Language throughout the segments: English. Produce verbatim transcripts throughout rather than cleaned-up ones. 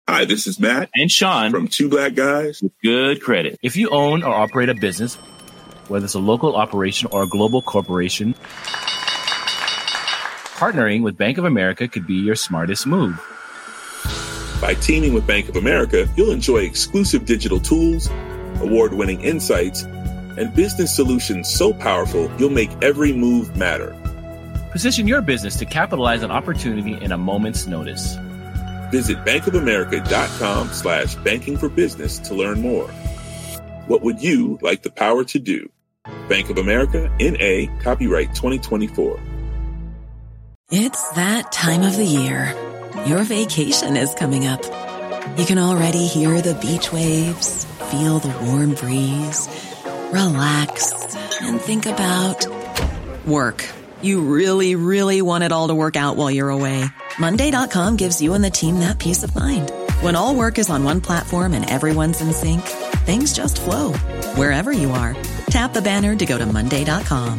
Hi, this is Matt and Sean from Two Black Guys with Good Credit. If you own or operate a business, whether it's a local operation or a global corporation, partnering with Bank of America could be your smartest move. By teaming with Bank of America, you'll enjoy exclusive digital tools, award-winning insights, and business solutions so powerful you'll make every move matter. Position your business to capitalize on opportunity in a moment's notice. Visit bankofamerica.com slash banking for business to learn more. What would you like the power to do? Bank of America, N A, copyright twenty twenty-four. It's that time of the year. Your vacation is coming up. You can already hear the beach waves, feel the warm breeze, relax, and think about work. You really, really want it all to work out while you're away. Monday dot com gives you and the team that peace of mind. When all work is on one platform and everyone's in sync, things just flow. Wherever you are, tap the banner to go to Monday dot com.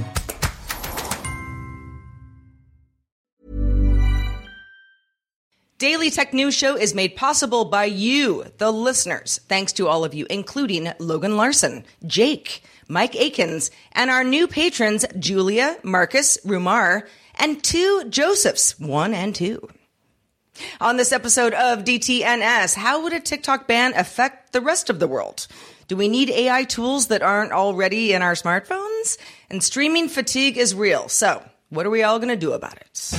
Daily Tech News Show is made possible by you, the listeners. Thanks to all of you, including Logan Larson, Jake, Mike Akins, and our new patrons, Julia, Marcus, Rumar, and two Josephs, one and two. On this episode of D T N S, how would a TikTok ban affect the rest of the world? Do we need A I tools that aren't already in our smartphones? And streaming fatigue is real. So what are we all going to do about it?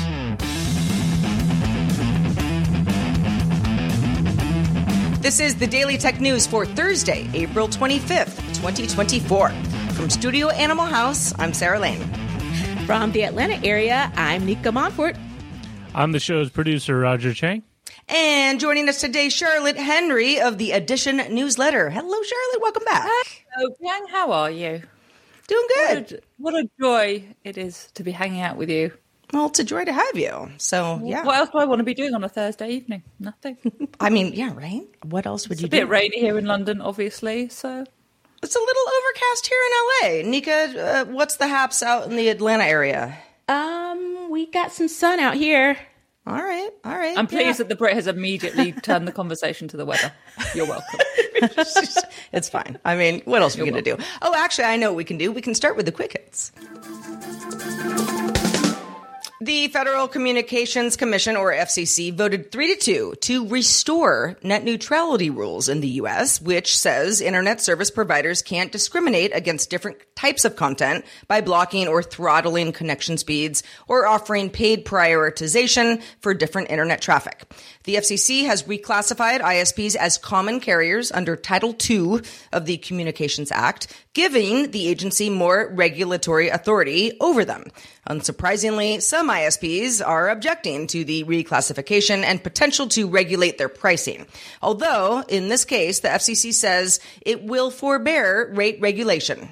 This is the Daily Tech News for Thursday, April twenty-fifth, twenty twenty-four. From Studio Animal House, I'm Sarah Lane. From the Atlanta area, I'm Nika Montfort. I'm the show's producer, Roger Chang. And joining us today, Charlotte Henry of the Edition newsletter. Hello, Charlotte. Welcome back. Hello, Chang. How are you? Doing good. What a, what a joy it is to be hanging out with you. Well, it's a joy to have you. So, yeah. What else do I want to be doing on a Thursday evening? Nothing. I mean, yeah, right? What else would it's you a do? It's a bit rainy here in London, obviously, so... It's a little overcast here in L A. Nika, uh, what's the haps out in the Atlanta area? Um, we got some sun out here. All right, all right. I'm pleased yeah. that the Brit has immediately turned the conversation to the weather. You're welcome. It's fine. I mean, what else are we going to do? Oh, actually, I know what we can do. We can start with the quick hits. The Federal Communications Commission, or F C C, voted three to two to restore net neutrality rules in the U S, which says internet service providers can't discriminate against different types of content by blocking or throttling connection speeds or offering paid prioritization for different internet traffic. The F C C has reclassified I S Ps as common carriers under Title two of the Communications Act, giving the agency more regulatory authority over them. Unsurprisingly, some I S Ps are objecting to the reclassification and potential to regulate their pricing. Although, in this case, the F C C says it will forbear rate regulation.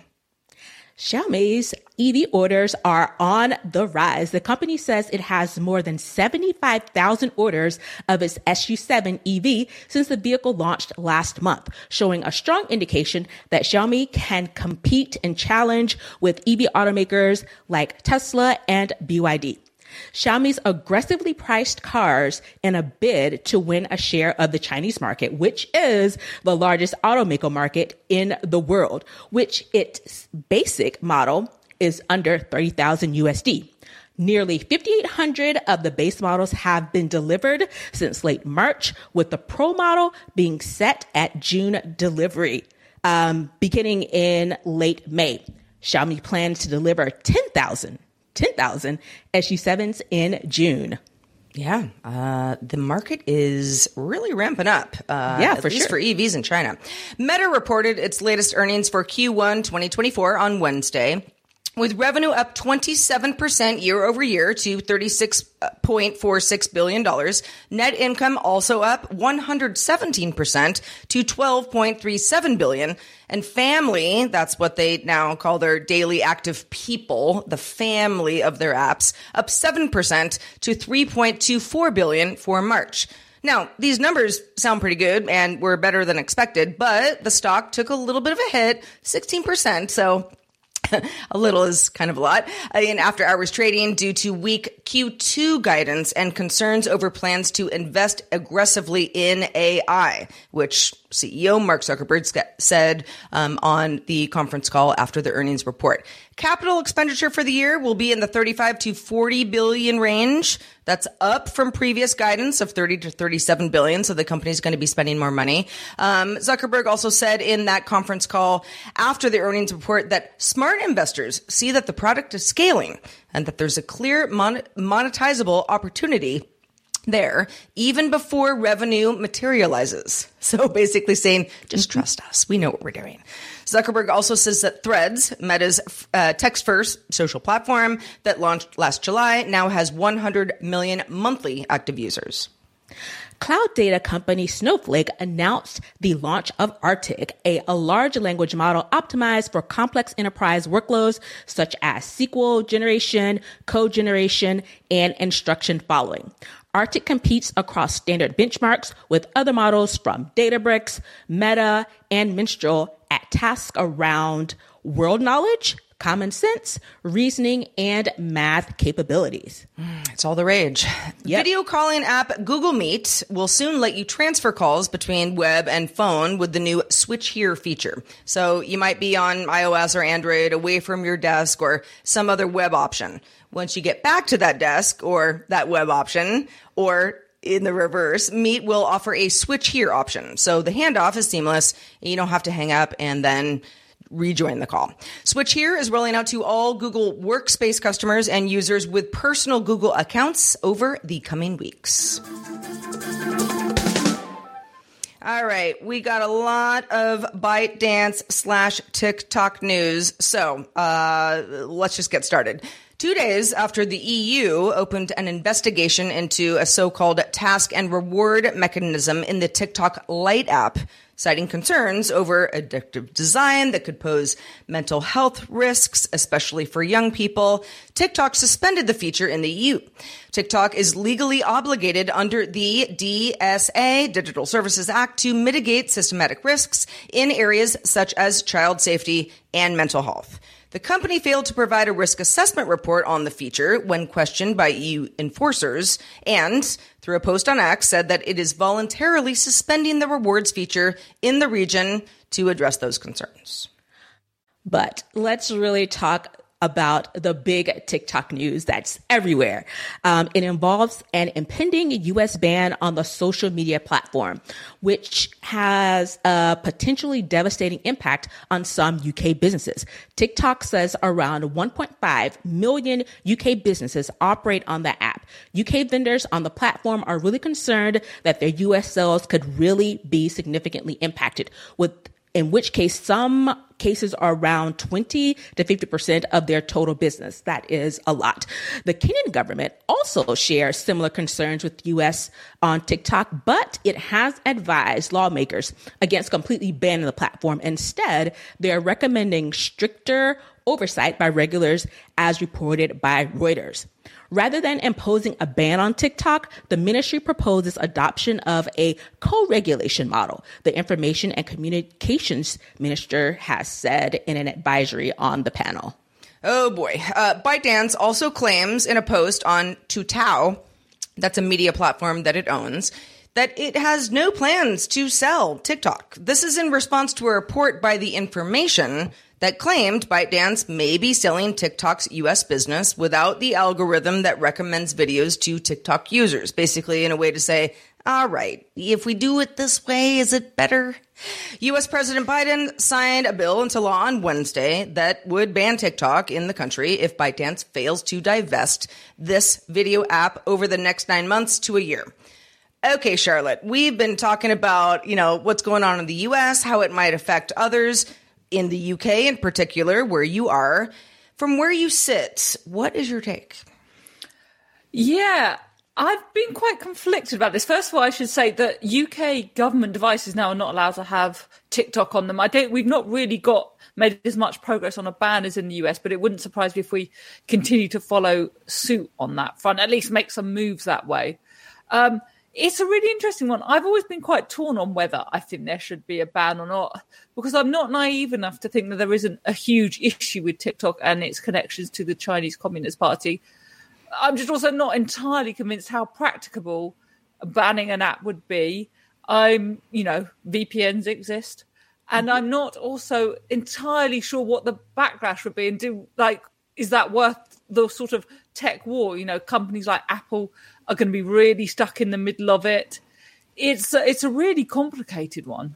Xiaomi's E V orders are on the rise. The company says it has more than seventy-five thousand orders of its S U seven E V since the vehicle launched last month, showing a strong indication that Xiaomi can compete and challenge with E V automakers like Tesla and B Y D. Xiaomi's aggressively priced cars in a bid to win a share of the Chinese market, which is the largest automaker market in the world, which its basic model is under thirty thousand U S D. Nearly fifty-eight hundred of the base models have been delivered since late March, with the Pro model being set at June delivery, um, beginning in late May. Xiaomi plans to deliver ten thousand ten thousand S U sevens in June. Yeah, uh, the market is really ramping up. Uh, yeah, at for least sure. for E Vs in China. Meta reported its latest earnings for Q one twenty twenty-four on Wednesday, with revenue up twenty-seven percent year over year to thirty-six point four six billion dollars. Net income also up one hundred seventeen percent to twelve point three seven billion dollars. And family, that's what they now call their daily active people, the family of their apps, up seven percent to three point two four billion dollars for March. Now, these numbers sound pretty good and were better than expected, but the stock took a little bit of a hit, sixteen percent. So A little is kind of a lot. In after-hours trading due to weak Q two guidance and concerns over plans to invest aggressively in A I, which C E O Mark Zuckerberg said um, on the conference call after the earnings report. Capital expenditure for the year will be in the thirty-five to forty billion range. That's up from previous guidance of thirty to thirty-seven billion. So the company's going to be spending more money. Um, Zuckerberg also said in that conference call after the earnings report that smart investors see that the product is scaling and that there's a clear mon- monetizable opportunity there even before revenue materializes. So basically saying, just trust us. We know what we're doing. Zuckerberg also says that Threads, Meta's uh, text-first social platform that launched last July, now has one hundred million monthly active users. Cloud data company Snowflake announced the launch of Arctic, a, a large language model optimized for complex enterprise workloads such as S Q L generation, code generation, and instruction following. Arctic competes across standard benchmarks with other models from Databricks, Meta, and Minstrel at tasks around world knowledge, common sense, reasoning, and math capabilities. It's all the rage. Yep. Video calling app Google Meet will soon let you transfer calls between web and phone with the new Switch Here feature. So you might be on iOS or Android away from your desk or some other web option. Once you get back to that desk or that web option, or in the reverse, Meet will offer a Switch Here option. So the handoff is seamless. You don't have to hang up and then rejoin the call. Switch Here is rolling out to all Google Workspace customers and users with personal Google accounts over the coming weeks. All right, we got a lot of ByteDance slash TikTok news. So uh, let's just get started. Two days after the E U opened an investigation into a so-called task and reward mechanism in the TikTok Lite app, citing concerns over addictive design that could pose mental health risks, especially for young people, TikTok suspended the feature in the E U. TikTok is legally obligated under the D S A, Digital Services Act, to mitigate systematic risks in areas such as child safety and mental health. The company failed to provide a risk assessment report on the feature when questioned by E U enforcers and, through a post on X, said that it is voluntarily suspending the rewards feature in the region to address those concerns. But let's really talk about the big TikTok news that's everywhere. Um, it involves an impending U S ban on the social media platform, which has a potentially devastating impact on some U K businesses. TikTok says around one point five million U K businesses operate on the app. U K vendors on the platform are really concerned that their U S sales could really be significantly impacted, with in which case some cases are around twenty to fifty percent of their total business. That is a lot. The Kenyan government also shares similar concerns with U S on TikTok, but it has advised lawmakers against completely banning the platform. Instead, they're recommending stricter oversight by regulators, as reported by Reuters. Rather than imposing a ban on TikTok, the ministry proposes adoption of a co-regulation model, the Information and Communications Minister has said in an advisory on the panel. Oh boy. Uh, ByteDance also claims in a post on Tutao, that's a media platform that it owns, that it has no plans to sell TikTok. This is in response to a report by The Information that claimed ByteDance may be selling TikTok's U S business without the algorithm that recommends videos to TikTok users. Basically, in a way to say, all right, if we do it this way, is it better? U S President Biden signed a bill into law on Wednesday that would ban TikTok in the country if ByteDance fails to divest this video app over the next nine months to a year. Okay, Charlotte, we've been talking about, you know, what's going on in the U S, how it might affect others. In the U K in particular, where you are, from where you sit, what is your take? Yeah, I've been quite conflicted about this. First of all, I should say that U K government devices now are not allowed to have TikTok on them. I don't, we've not really got made as much progress on a ban as in the U S, but it wouldn't surprise me if we continue to follow suit on that front, at least make some moves that way. Um, It's a really interesting one. I've always been quite torn on whether I think there should be a ban or not, because I'm not naive enough to think that there isn't a huge issue with TikTok and its connections to the Chinese Communist Party. I'm just also not entirely convinced how practicable banning an app would be. I'm, you know, V P Ns exist. And I'm not also entirely sure what the backlash would be and do, like, is that worth the sort of tech war? You know, companies like Apple are going to be really stuck in the middle of it. It's a, it's a really complicated one.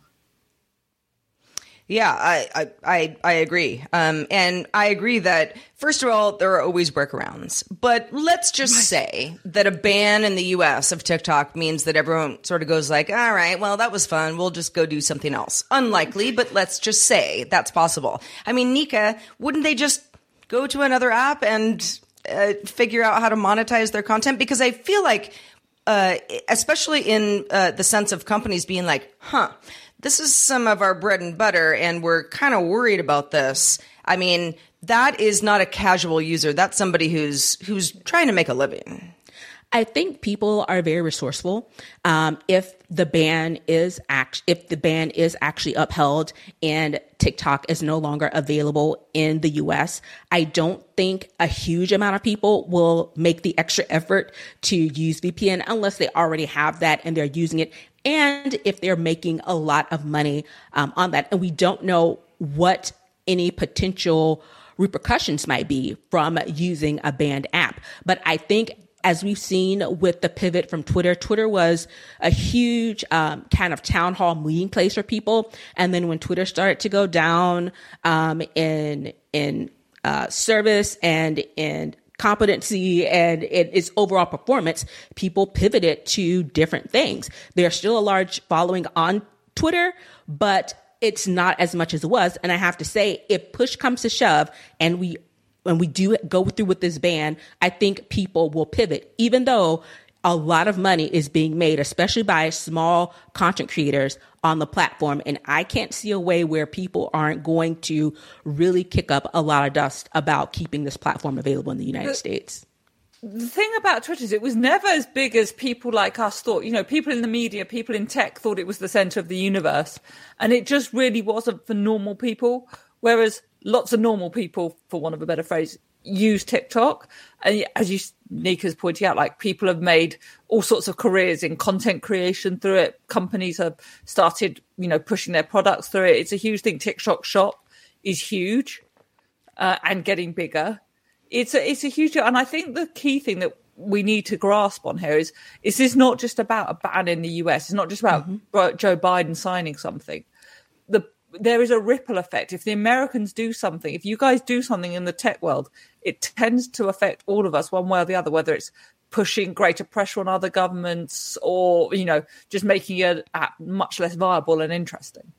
Yeah, I I I, I agree, um, and I agree that first of all there are always workarounds. But let's just right. say that a ban in the U S of TikTok means that everyone sort of goes like, all right, well that was fun, we'll just go do something else. Unlikely, but let's just say that's possible. I mean, Nika, wouldn't they just go to another app and uh, figure out how to monetize their content? Because I feel like, uh, especially in uh, the sense of companies being like, huh, this is some of our bread and butter, and we're kind of worried about this. I mean, that is not a casual user. That's somebody who's who's trying to make a living. I think people are very resourceful. Um, if the ban is act, if the ban is actually upheld and TikTok is no longer available in the U S, I don't think a huge amount of people will make the extra effort to use V P N unless they already have that and they're using it. And if they're making a lot of money um, on that, and we don't know what any potential repercussions might be from using a banned app. But I think, as we've seen with the pivot from Twitter, Twitter was a huge um, kind of town hall meeting place for people. And then when Twitter started to go down um, in in uh, service and in competency and it, its overall performance, people pivoted to different things. There's still a large following on Twitter, but it's not as much as it was. And I have to say, if push comes to shove and we when we do go through with this ban, I think people will pivot, even though a lot of money is being made, especially by small content creators on the platform. And I can't see a way where people aren't going to really kick up a lot of dust about keeping this platform available in the United the, States. The thing about Twitter is it was never as big as people like us thought. You know, people in the media, people in tech thought it was the center of the universe. And it just really wasn't for normal people. Whereas lots of normal people, for want of a better phrase, use TikTok. And as you, Nika's pointing out, like people have made all sorts of careers in content creation through it. Companies have started, you know, pushing their products through it. It's a huge thing. TikTok Shop is huge uh, and getting bigger. It's a, it's a huge deal. And I think the key thing that we need to grasp on here is, is this not just about a ban in the U S. It's not just about mm-hmm. Joe Biden signing something. The There is a ripple effect. If the Americans do something, if you guys do something in the tech world, it tends to affect all of us one way or the other, whether it's pushing greater pressure on other governments or, you know, just making it much less viable and interesting.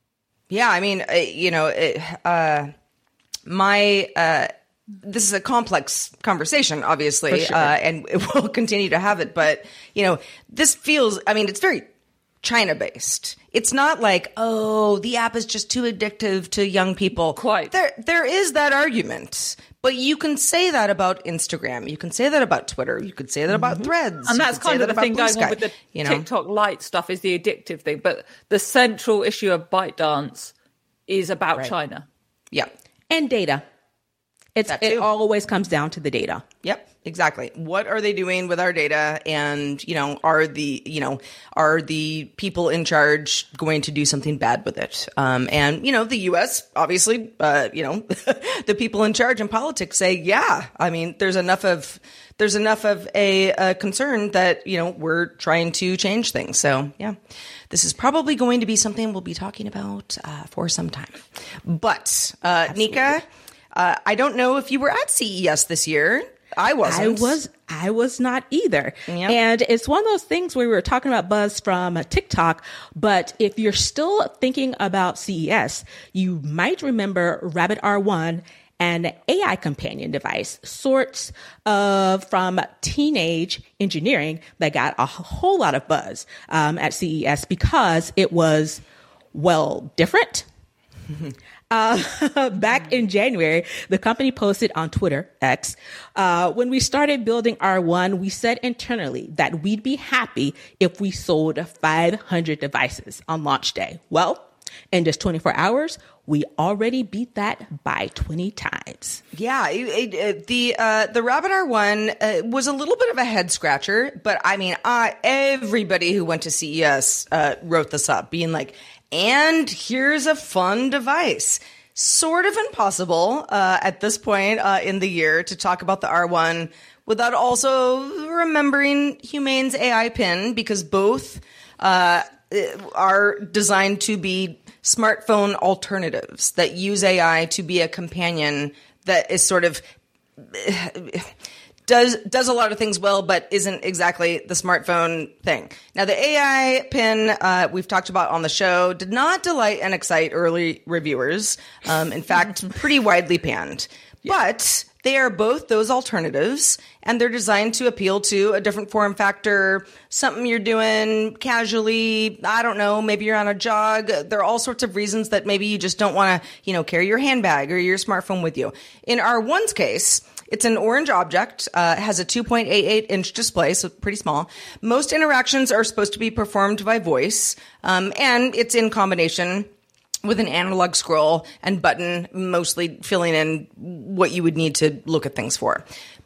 Yeah, I mean, you know, it, uh, my uh, this is a complex conversation, obviously, sure. uh, and we'll continue to have it. But, you know, this feels, I mean, it's very China-based. It's not like, oh, the app is just too addictive to young people. Quite. There, there is that argument. But you can say that about Instagram. You can say that about Twitter. You could say that about mm-hmm. Threads. And that's kind of the thing going on with the you know? TikTok Lite stuff is the addictive thing. But the central issue of ByteDance is about right. China. Yeah. And data. It's It always comes down to the data. Yep, exactly. What are they doing with our data? And, you know, are the, you know, are the people in charge going to do something bad with it? Um, and, you know, the U S, obviously, uh, you know, the people in charge in politics say, yeah, I mean, there's enough of, there's enough of a, a concern that, you know, we're trying to change things. So, yeah, this is probably going to be something we'll be talking about uh, for some time. But, uh, Nika, Uh, I don't know if you were at C E S this year. I wasn't. I was. I was not either. Yep. And it's one of those things where we were talking about buzz from TikTok. But if you're still thinking about C E S, you might remember Rabbit R one, an A I companion device, sorts of from teenage engineering that got a whole lot of buzz um, at C E S because it was, well, different. Uh, back in January, the company posted on Twitter, X, uh, when we started building R one, we said internally that we'd be happy if we sold five hundred devices on launch day. Well, in just twenty-four hours, we already beat that by twenty times. Yeah, it, it, the uh, the Rabbit R one uh, was a little bit of a head scratcher, but I mean, uh, everybody who went to C E S uh, wrote this up, being like, and here's a fun device. Sort of impossible uh, at this point uh, in the year to talk about the R one without also remembering Humane's A I pin, because both uh, are designed to be smartphone alternatives that use A I to be a companion that is sort of does does a lot of things well, but isn't exactly the smartphone thing. Now, the A I pin uh, we've talked about on the show did not delight and excite early reviewers. Um, in fact, pretty widely panned. Yeah. But they are both those alternatives, and they're designed to appeal to a different form factor, something you're doing casually. I don't know, maybe you're on a jog. There are all sorts of reasons that maybe you just don't want to, you know, carry your handbag or your smartphone with you. In R one's case, it's an orange object, uh, has a two point eight eight inch display, so pretty small. Most interactions are supposed to be performed by voice, um, and it's in combination with an analog scroll and button, mostly filling in what you would need to look at things for.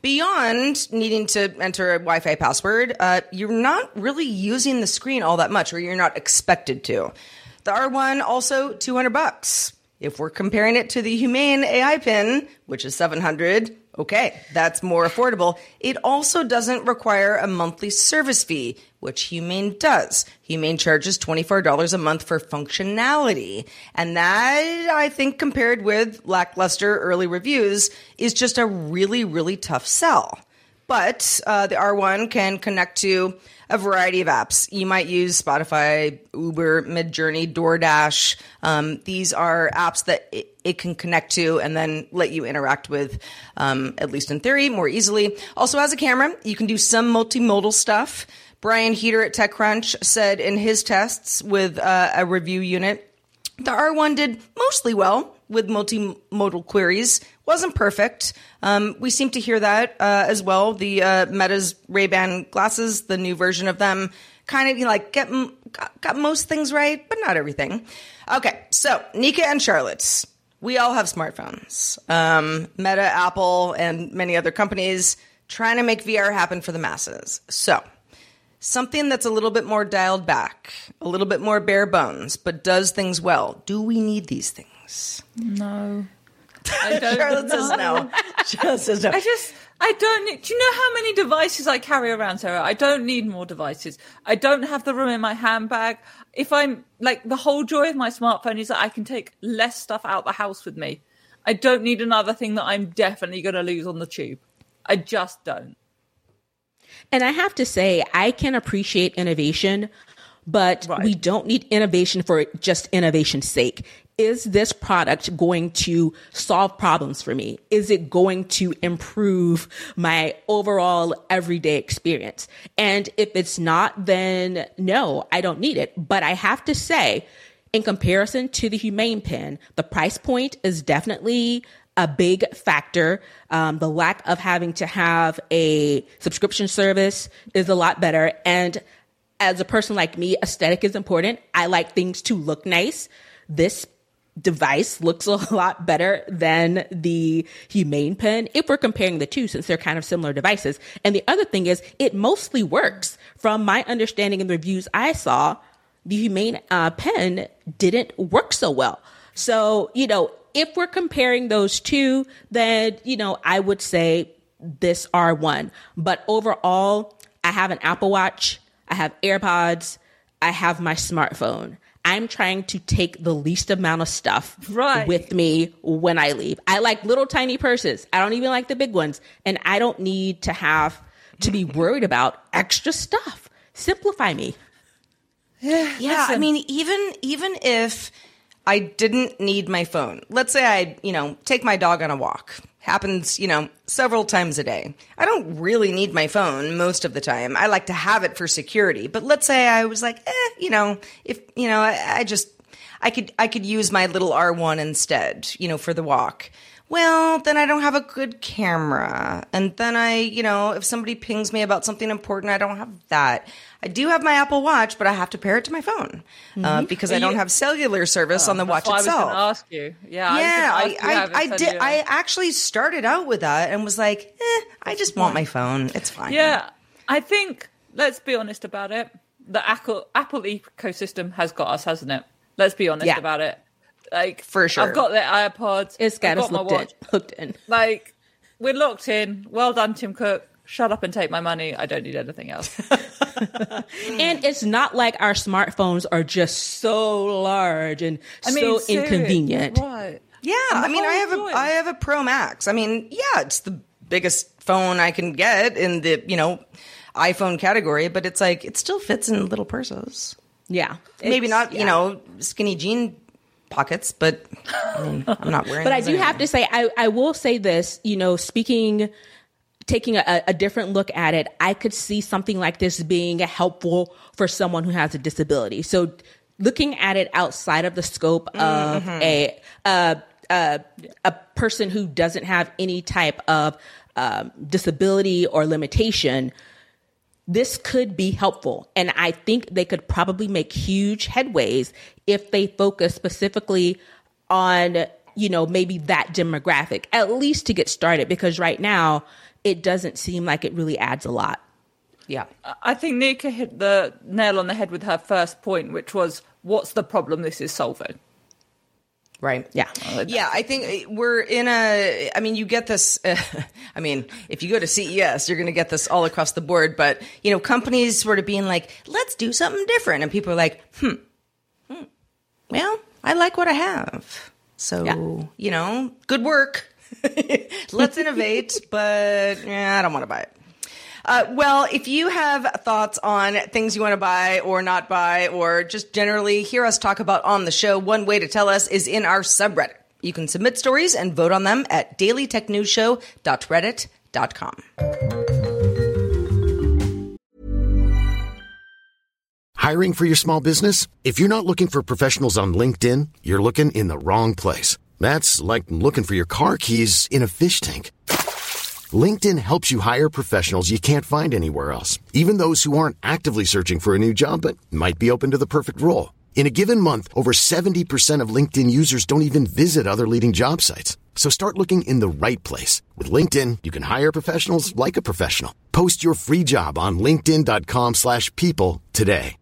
Beyond needing to enter a Wi-Fi password, uh, you're not really using the screen all that much, or you're not expected to. The R one, also two hundred bucks. If we're comparing it to the Humane A I pin, which is seven hundred, okay, that's more affordable. It also doesn't require a monthly service fee, which Humane does. Humane charges twenty-four dollars a month for functionality. And that, I think, compared with lackluster early reviews, is just a really, really tough sell. But uh, the R one can connect to a variety of apps. You might use Spotify, Uber, Midjourney, DoorDash. Um, these are apps that it, it can connect to and then let you interact with, um, at least in theory, more easily. Also has a camera. You can do some multimodal stuff. Brian Heater at TechCrunch said in his tests with uh, a review unit, the R one did mostly well with multimodal queries. Wasn't perfect. Um, we seem to hear that uh, as well. The uh, Meta's Ray-Ban glasses, the new version of them, kind of you know, like get got, got most things right, but not everything. Okay, so Nika and Charlotte, we all have smartphones. Um, Meta, Apple, and many other companies trying to make V R happen for the masses. So something that's a little bit more dialed back, a little bit more bare bones, but does things well. Do we need these things? No. I don't Charlotte know. says no. Charlotte says no. I just, I don't need, do you know how many devices I carry around, Sarah? I don't need more devices. I don't have the room in my handbag. If I'm, like, the whole joy of my smartphone is that I can take less stuff out the house with me. I don't need another thing that I'm definitely going to lose on the tube. I just don't. And I have to say, I can appreciate innovation, but right. we don't need innovation for just innovation's sake. Is this product going to solve problems for me? Is it going to improve my overall everyday experience? And if it's not, then no, I don't need it. But I have to say, in comparison to the Humane pin, the price point is definitely a big factor. Um, the lack of having to have a subscription service is a lot better. And as a person like me, aesthetic is important. I like things to look nice. This device looks a lot better than the Humane pen if we're comparing the two, since they're kind of similar devices. And the other thing is, it mostly works. From my understanding in the reviews I saw, the Humane uh, pen didn't work so well. So, you know, if we're comparing those two, then, you know, I would say this R one. But overall, I have an Apple Watch, I have AirPods, I have my smartphone. I'm trying to take the least amount of stuff right. with me when I leave. I like little tiny purses. I don't even like the big ones. And I don't need to have to be worried about extra stuff. Simplify me. Yeah, yeah I mean, even even if I didn't need my phone, let's say I, you know, take my dog on a walk. Happens, you know, several times a day. I don't really need my phone most of the time. I like to have it for security. But let's say I was like, eh, you know, if, you know, I, I just I could I could use my little R one instead, you know, for the walk. Well, then I don't have a good camera. And then I, you know, if somebody pings me about something important, I don't have that. I do have my Apple Watch, but I have to pair it to my phone mm-hmm. uh, because I don't have cellular service oh, on the watch that's itself. I was going to ask you. Yeah, yeah, I, I, I, I did. I actually started out with that and was like, eh, I just want my phone. It's fine. Yeah, I think, let's be honest about it. The Apple, Apple ecosystem has got us, hasn't it? Let's be honest yeah. about it. Like, for sure. I've got the AirPods. It's got us got looked in, hooked in. Like, we're locked in. Well done, Tim Cook. Shut up and take my money. I don't need anything else. And it's not like our smartphones are just so large and I mean, so inconvenient. Right. Yeah, I mean, I have a I have a Pro Max. I mean, yeah, it's the biggest phone I can get in the, you know, iPhone category, but it's like it still fits in little purses. Yeah. Maybe not, yeah. you know, skinny jean pockets, but I mean, I'm not wearing But I those do anyway. have to say, I, I will say this, you know, speaking, taking a, a different look at it, I could see something like this being helpful for someone who has a disability. So looking at it outside of the scope of mm-hmm. a, uh, uh, a person who doesn't have any type of um, disability or limitation, this could be helpful. And I think they could probably make huge headways if they focus specifically on, you know, maybe that demographic, at least to get started, because right now it doesn't seem like it really adds a lot. Yeah. I think Nika hit the nail on the head with her first point, which was, what's the problem this is solving? Right. Yeah. Yeah. I think we're in a, I mean, you get this, uh, I mean, if you go to C E S, you're going to get this all across the board, but, you know, companies sort of being like, let's do something different. And people are like, hmm, hmm well, I like what I have. So, yeah. you know, good work. Let's innovate, but yeah, I don't want to buy it. Uh, well, if you have thoughts on things you want to buy or not buy, or just generally hear us talk about on the show, one way to tell us is in our subreddit. You can submit stories and vote on them at daily tech news show dot reddit dot com. Hiring for your small business? If you're not looking for professionals on LinkedIn, you're looking in the wrong place. That's like looking for your car keys in a fish tank. LinkedIn helps you hire professionals you can't find anywhere else, even those who aren't actively searching for a new job but might be open to the perfect role. In a given month, over seventy percent of LinkedIn users don't even visit other leading job sites. So start looking in the right place. With LinkedIn, you can hire professionals like a professional. Post your free job on linkedin dot com slash people today.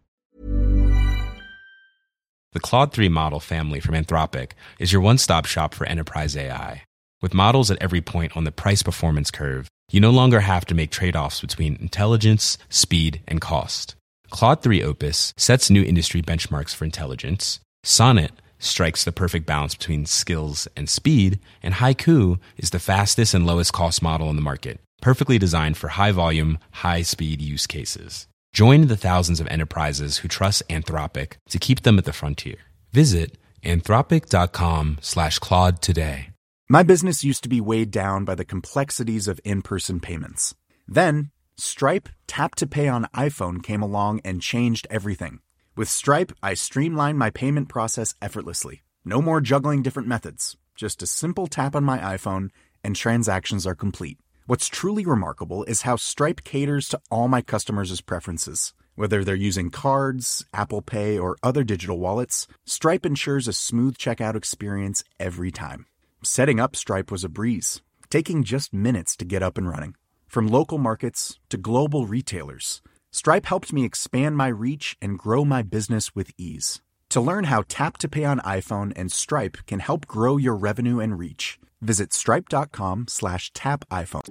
The Claude three model family from Anthropic is your one-stop shop for enterprise A I. With models at every point on the price-performance curve, you no longer have to make trade-offs between intelligence, speed, and cost. Claude three Opus sets new industry benchmarks for intelligence. Sonnet strikes the perfect balance between skills and speed. And Haiku is the fastest and lowest cost model in the market, perfectly designed for high-volume, high-speed use cases. Join the thousands of enterprises who trust Anthropic to keep them at the frontier. Visit anthropic.com slash Claude today. My business used to be weighed down by the complexities of in-person payments. Then, Stripe Tap to Pay on iPhone came along and changed everything. With Stripe, I streamlined my payment process effortlessly. No more juggling different methods. Just a simple tap on my iPhone and transactions are complete. What's truly remarkable is how Stripe caters to all my customers' preferences. Whether they're using cards, Apple Pay, or other digital wallets, Stripe ensures a smooth checkout experience every time. Setting up Stripe was a breeze, taking just minutes to get up and running. From local markets to global retailers, Stripe helped me expand my reach and grow my business with ease. To learn how Tap to Pay on iPhone and Stripe can help grow your revenue and reach, visit stripe.com slash tap iPhone.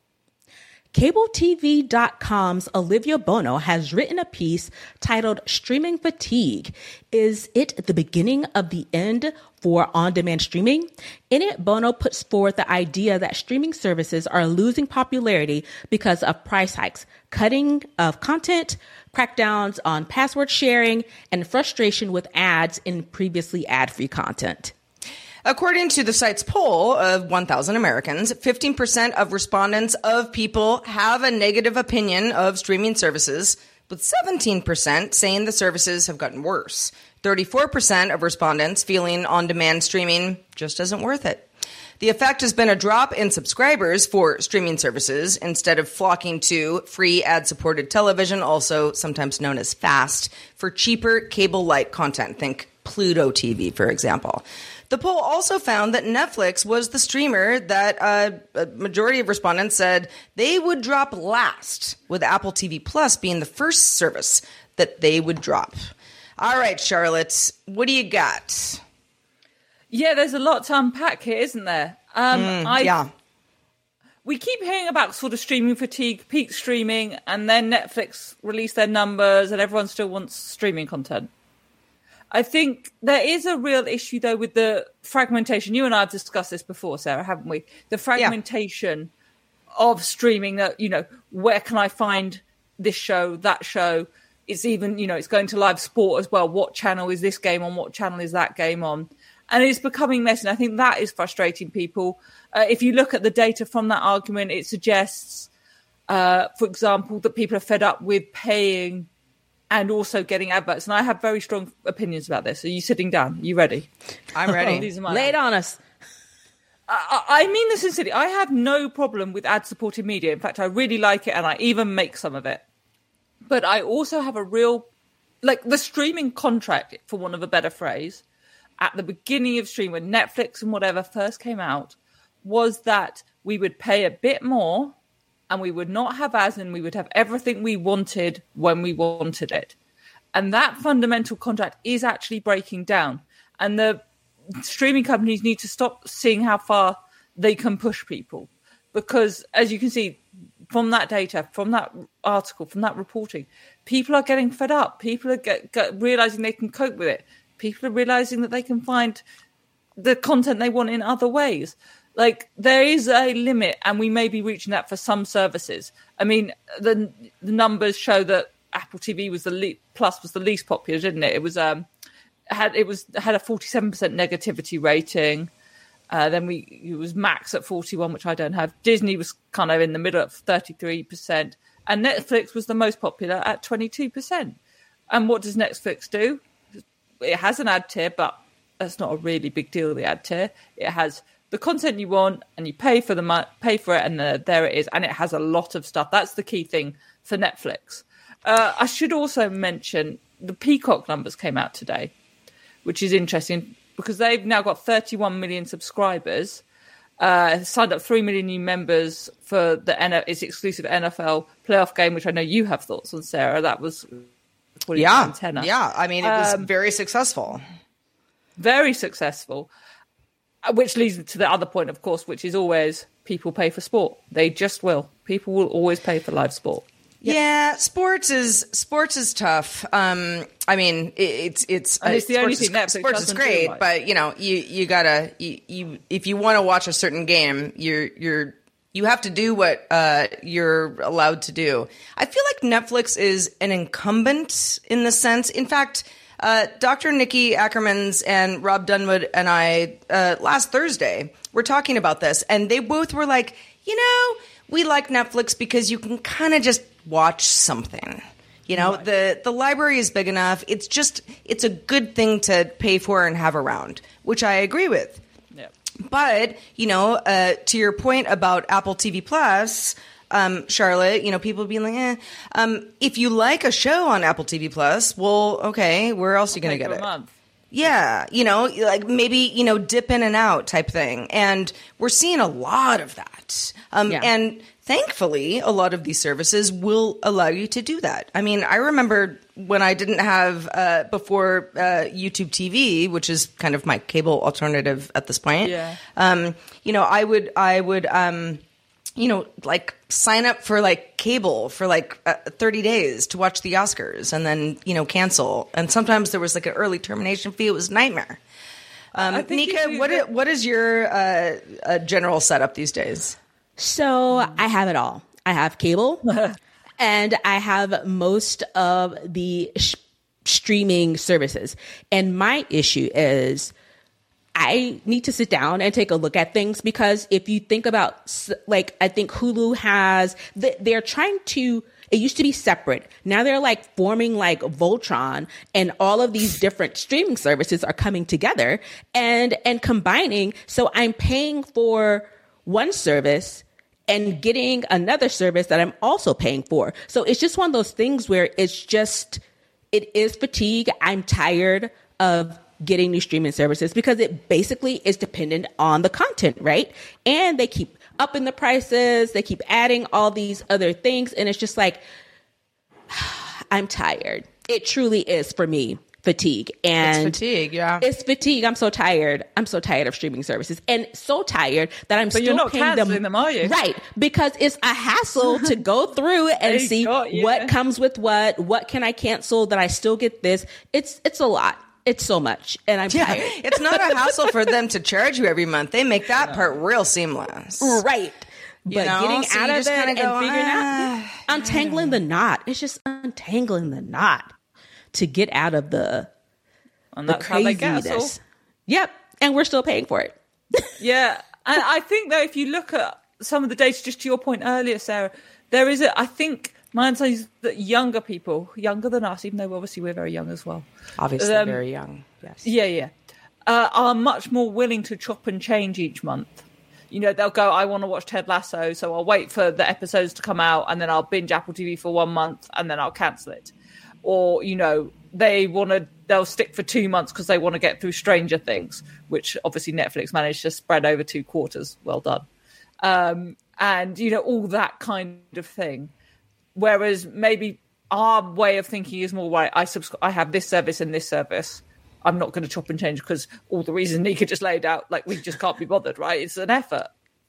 Cable T V dot com's Olivia Bono has written a piece titled Streaming Fatigue. Is it the beginning of the end for on-demand streaming? In it, Bono puts forward the idea that streaming services are losing popularity because of price hikes, cutting of content, crackdowns on password sharing, and frustration with ads in previously ad-free content. According to the site's poll of one thousand Americans, fifteen percent of respondents of people have a negative opinion of streaming services, with seventeen percent saying the services have gotten worse. thirty-four percent of respondents feeling on-demand streaming just isn't worth it. The effect has been a drop in subscribers for streaming services instead of flocking to free ad-supported television, also sometimes known as FAST, for cheaper cable-like content. Think Pluto T V, for example. The poll also found that Netflix was the streamer that uh, a majority of respondents said they would drop last, with Apple T V Plus being the first service that they would drop. All right, Charlotte, what do you got? Yeah, there's a lot to unpack here, isn't there? Um, Mm, I, yeah. We keep hearing about sort of streaming fatigue, peak streaming, and then Netflix released their numbers and everyone still wants streaming content. I think there is a real issue, though, with the fragmentation. You and I have discussed this before, Sarah, haven't we? The fragmentation yeah. of streaming that, you know, where can I find this show, that show? It's even, you know, it's going to live sport as well. What channel is this game on? What channel is that game on? And it's becoming messy. And I think that is frustrating people. Uh, if you look at the data from that argument, it suggests, uh, for example, that people are fed up with paying and also getting adverts. And I have very strong opinions about this. Are you sitting down? Are you ready? I'm ready. These are my Lay it on us. I, I mean this sincerely. I have no problem with ad-supported media. In fact, I really like it and I even make some of it. But I also have a real, like the streaming contract, for want of a better phrase, at the beginning of streaming, when Netflix and whatever first came out, was that we would pay a bit more and we would not have ads and we would have everything we wanted when we wanted it. And that fundamental contract is actually breaking down. And the streaming companies need to stop seeing how far they can push people. Because as you can see from that data, from that article, from that reporting, people are getting fed up. People are get, get, realizing they can cope with it. People are realizing that they can find the content they want in other ways. Like, there is a limit, and we may be reaching that for some services. I mean, the, the numbers show that Apple T V was the le- Plus was the least popular, didn't it? It was um had it was had a forty-seven percent negativity rating. Uh, then we it was Max at forty-one, which I don't have. Disney was kind of in the middle at thirty-three percent, and Netflix was the most popular at twenty-two percent. And what does Netflix do? It has an ad tier, but that's not a really big deal. The ad tier, it has the content you want, and you pay for the mo- pay for it, and uh, there it is. And it has a lot of stuff. That's the key thing for Netflix. Uh, I should also mention the Peacock numbers came out today, which is interesting because they've now got thirty-one million subscribers, uh, signed up three million new members for the N- its exclusive N F L playoff game, which I know you have thoughts on, Sarah. That was yeah, antenna. yeah. I mean, it was um, very successful. Very successful, which leads to the other point, of course, which is always people pay for sport. They just will. People will always pay for live sport. Yep. Yeah, sports is sports is tough. Um, I mean, it, it's it's and it's the only thing is, Netflix sports is doesn't great, do, right? But you know, you you gotta you, you if you want to watch a certain game, you're you're you have to do what uh, you're allowed to do. I feel like Netflix is an incumbent in the sense. In fact, uh, Doctor Nikki Ackermans and Rob Dunwood and I uh, last Thursday were talking about this, and they both were like, you know, we like Netflix because you can kind of just watch something. You know, right. the the library is big enough. It's just it's a good thing to pay for and have around, which I agree with. Yeah. But, you know, uh, to your point about Apple T V Plus, um, Charlotte, you know, people being like, eh, um, if you like a show on Apple T V Plus, well, okay, where else are you going to get for a it? Month. Yeah, you know, like maybe, you know, dip in and out type thing. And we're seeing a lot of that. Um, Yeah. And thankfully, a lot of these services will allow you to do that. I mean, I remember when I didn't have, uh, before uh, YouTube T V, which is kind of my cable alternative at this point. Yeah. Um, you know, I would, I would, um, you know, like sign up for like cable for like uh, thirty days to watch the Oscars and then, you know, cancel. And sometimes there was like an early termination fee. It was a nightmare. Um, I think Nika, you- what is, what is your uh, uh, general setup these days? So I have it all. I have cable and I have most of the sh- streaming services. And my issue is I need to sit down and take a look at things because if you think about, like, I think Hulu has, they're trying to It used to be separate. Now they're like forming like Voltron, and all of these different streaming services are coming together and and combining. So I'm paying for one service and getting another service that I'm also paying for. So it's just one of those things where it's just, it is fatigue. I'm tired of getting these streaming services because it basically is dependent on the content, right? And they keep upping the prices. They keep adding all these other things. And it's just like, I'm tired. It truly is for me. Fatigue. And it's fatigue, yeah. It's fatigue. I'm so tired. I'm so tired of streaming services, and so tired that I'm but still you're not paying canceling them, them, are you? Right, because it's a hassle to go through and see what comes with what. What can I cancel that I still get this? It's it's a lot. It's so much, and I'm yeah, tired. It's not a hassle for them to charge you every month. They make that no. part real seamless, right? You but know? getting so out of it and go, figuring ah, out untangling the knot. It's just untangling the knot to get out of the. And that's how they get us all. Yep. And we're still paying for it. Yeah. And I think, though, if you look at some of the data, just to your point earlier, Sarah, there is a, I think, my understanding is that younger people, younger than us, even though obviously we're very young as well. Obviously um, very young, yes. Yeah, yeah. Uh, are much more willing to chop and change each month. You know, they'll go, I want to watch Ted Lasso, so I'll wait for the episodes to come out, and then I'll binge Apple T V for one month, and then I'll cancel it. Or, you know, they want to, they'll stick for two months because they want to get through Stranger Things, which obviously Netflix managed to spread over two quarters. Well done. Um, and, you know, all that kind of thing. Whereas maybe our way of thinking is more, right, I, subscri- I have this service and this service. I'm not going to chop and change because all the reasons Nika just laid out, like, we just can't be bothered, right? It's an effort.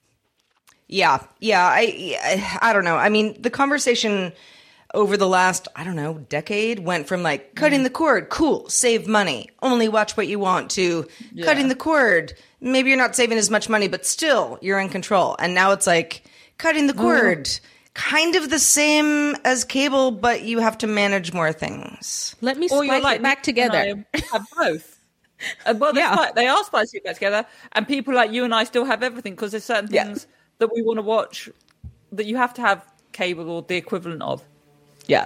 Yeah. Yeah. I, I, I don't know. I mean, the conversation over the last, I don't know, decade went from like cutting the cord, cool, save money, only watch what you want, to yeah. cutting the cord. Maybe you're not saving as much money, but still you're in control. And now it's like cutting the cord, oh. kind of the same as cable, but you have to manage more things. Let me splice like, it back together. Have both. uh, well, yeah. quite, they are splicing it back together. And people like you and I still have everything because there's certain things yeah. that we want to watch that you have to have cable or the equivalent of. Yeah.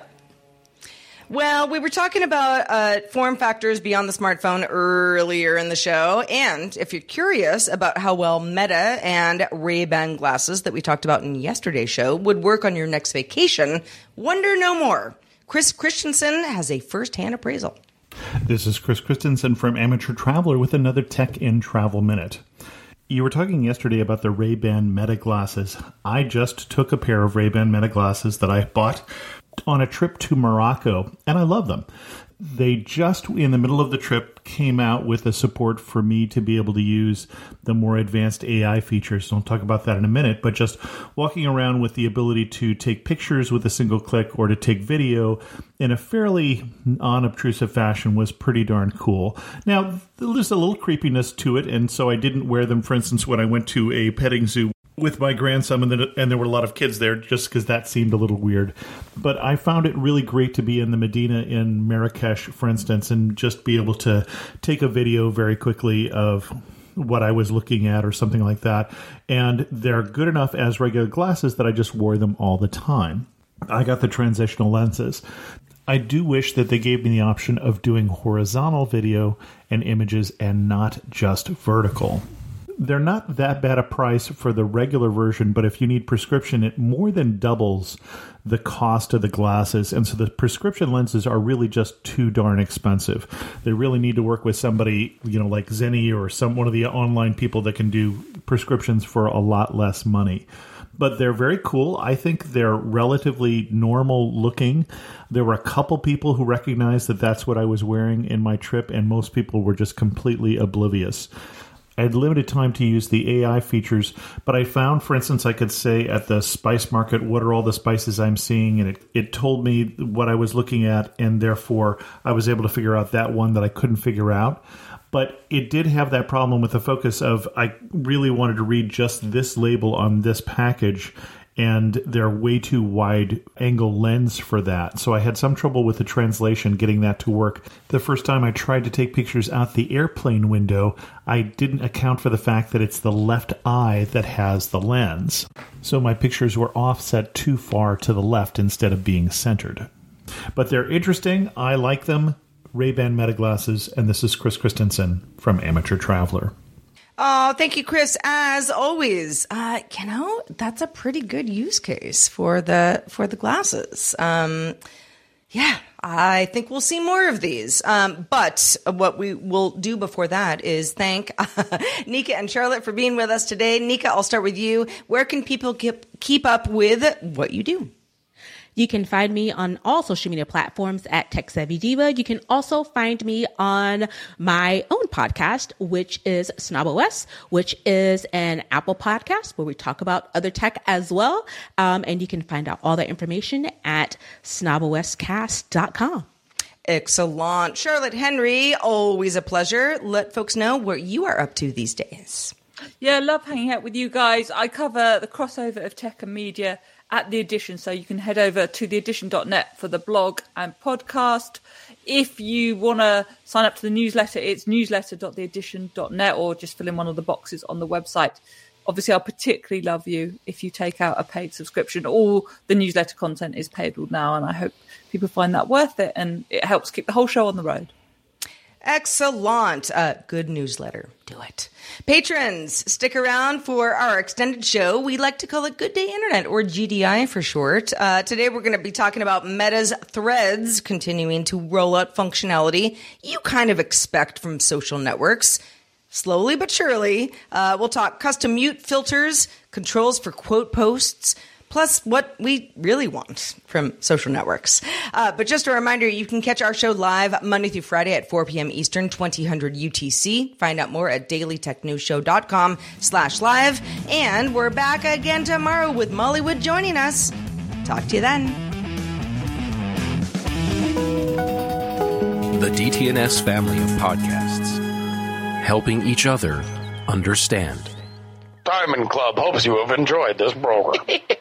Well, we were talking about uh, form factors beyond the smartphone earlier in the show. And if you're curious about how well Meta and Ray-Ban glasses that we talked about in yesterday's show would work on your next vacation, wonder no more. Chris Christensen has a first-hand appraisal. This is Chris Christensen from Amateur Traveler with another Tech in Travel Minute. You were talking yesterday about the Ray-Ban Meta glasses. I just took a pair of Ray-Ban Meta glasses that I bought on a trip to Morocco, and I love them. They just, in the middle of the trip, came out with a support for me to be able to use the more advanced A I features. So I'll talk about that in a minute, but just walking around with the ability to take pictures with a single click or to take video in a fairly unobtrusive fashion was pretty darn cool. Now, there's a little creepiness to it, and so I didn't wear them, for instance, when I went to a petting zoo with my grandson, and, the, and there were a lot of kids there, just because that seemed a little weird. But I found it really great to be in the Medina in Marrakesh, for instance, and just be able to take a video very quickly of what I was looking at or something like that. And they're good enough as regular glasses that I just wore them all the time. I got the transitional lenses. I do wish that they gave me the option of doing horizontal video and images and not just vertical. They're not that bad a price for the regular version, but if you need prescription, it more than doubles the cost of the glasses. And so the prescription lenses are really just too darn expensive. They really need to work with somebody, you know, like Zenni or some one of the online people that can do prescriptions for a lot less money. But they're very cool. I think they're relatively normal looking. There were a couple people who recognized that that's what I was wearing in my trip, and most people were just completely oblivious. I had limited time to use the A I features, but I found, for instance, I could say at the spice market, what are all the spices I'm seeing? And it, it told me what I was looking at, and therefore I was able to figure out that one that I couldn't figure out. But it did have that problem with the focus of I really wanted to read just this label on this package, and they're way too wide angle lens for that. So I had some trouble with the translation getting that to work. The first time I tried to take pictures out the airplane window, I didn't account for the fact that it's the left eye that has the lens. So my pictures were offset too far to the left instead of being centered. But they're interesting. I like them. Ray-Ban Meta glasses, and this is Chris Christensen from Amateur Traveler. Oh, thank you, Chris. As always, uh, you know, that's a pretty good use case for the for the glasses. Um, yeah, I think we'll see more of these. Um, but what we will do before that is thank Nika and Charlotte for being with us today. Nika, I'll start with you. Where can people keep keep up with what you do? You can find me on all social media platforms at Tech Savvy Diva. You can also find me on my own podcast, which is SnobOS, which is an Apple podcast where we talk about other tech as well. Um, and you can find out all that information at snob o s cast dot com. Excellent. Charlotte Henry, always a pleasure. Let folks know what you are up to these days. Yeah, I love hanging out with you guys. I cover the crossover of tech and media at The Edition, so you can head over to the edition dot net for the blog and podcast. If you want to sign up to the newsletter, it's newsletter dot the edition dot net, or just fill in one of the boxes on the website. Obviously, I'll particularly love you if you take out a paid subscription. All the newsletter content is paid now, and I hope people find that worth it, and it helps keep the whole show on the road. Excellent. Uh, good newsletter. Do it. Patrons, stick around for our extended show. We like to call it Good Day Internet, or G D I for short. Uh, today we're going to be talking about Meta's Threads continuing to roll out functionality you kind of expect from social networks. Slowly but surely, uh, we'll talk custom mute filters, controls for quote posts, plus what we really want from social networks. Uh, but just a reminder, you can catch our show live Monday through Friday at four p.m. Eastern, twenty hundred U T C. Find out more at dailytechnewsshow.com slash live. And we're back again tomorrow with Mollywood joining us. Talk to you then. The D T N S family of podcasts, helping each other understand. Diamond Club hopes you have enjoyed this program.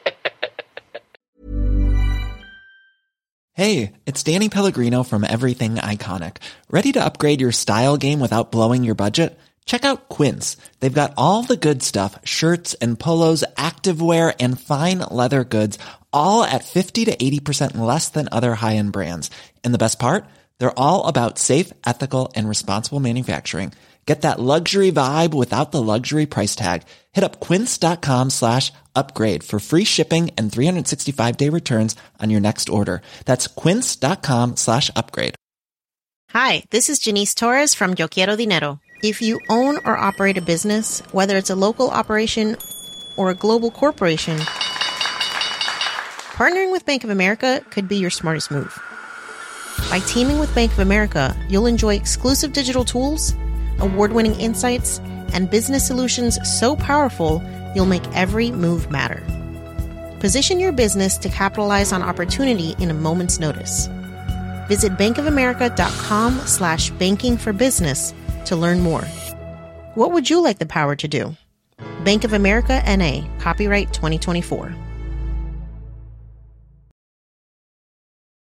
Hey, it's Danny Pellegrino from Everything Iconic. Ready to upgrade your style game without blowing your budget? Check out Quince. They've got all the good stuff, shirts and polos, activewear, and fine leather goods, all at fifty to eighty percent less than other high-end brands. And the best part? They're all about safe, ethical, and responsible manufacturing. Get that luxury vibe without the luxury price tag. Hit up quince.com slash upgrade for free shipping and three sixty-five day returns on your next order. That's quince.com slash upgrade. Hi, this is Janice Torres from Yo Quiero Dinero. If you own or operate a business, whether it's a local operation or a global corporation, partnering with Bank of America could be your smartest move. By teaming with Bank of America, you'll enjoy exclusive digital tools, award-winning insights, and business solutions so powerful, you'll make every move matter. Position your business to capitalize on opportunity in a moment's notice. Visit bankofamerica.com slash banking for business to learn more. What would you like the power to do? Bank of America N A, copyright twenty twenty-four.